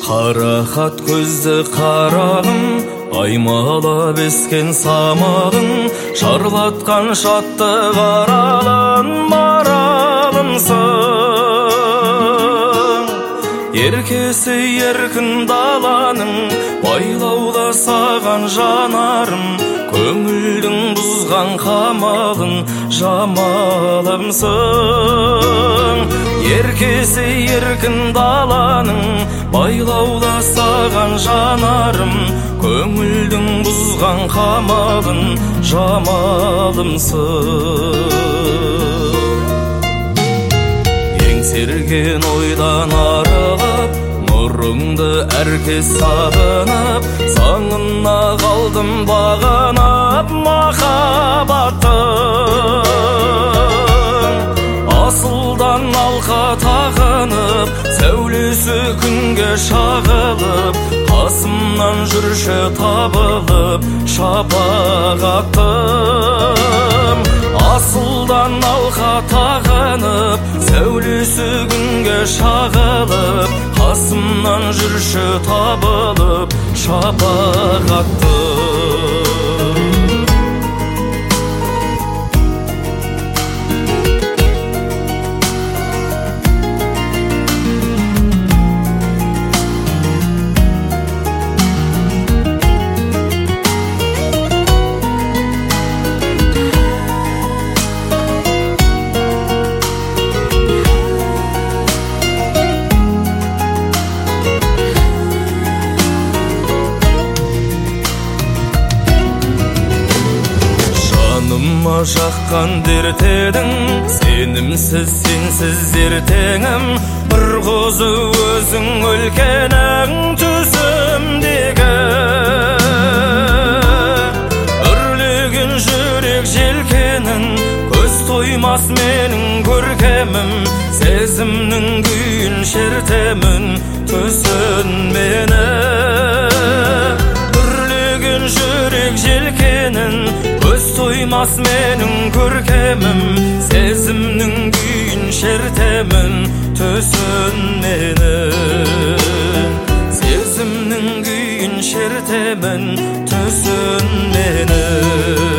Қарақат көзді қарағым, аймалап ескен самалың, шарлатқан шатты қаралан маралымсың. Еркесі еркін даланың, байлауда саған жанарым, көңілдің бұзған қамалың жамалымсың. Еркесі еркін даланың, байлауда саған жанарым, көңілдің бұзған қамалың жамалымсың. Еңсерген ойдан арылып, нұрыңды әркез сағынып, саңына қалдым бағынып махаббаттың. Асылдан алқа тағынып, сәулесі күнге шағылып, қасымнан жүрші табылып шапағаттым. Асылдан алқа тағынып, сәулесі күнге шағылып, қасымнан жүрші табылып шапағаттым. Жаныма жаққан дерт едің, сенімсіз сенсіз ертеңім, бір қозы өзің өлкенің түсімдегі. Үрлеген жүрек желкенін, көз тоймас менің көркемім, сезімнің күйін шертемін түсін мені. Үрлеген жүрек желкенін, көз тоймас менің көркемім, сезімнің күйін шертемін түсін мені. Сезімнің күйін шертемін түсін мені.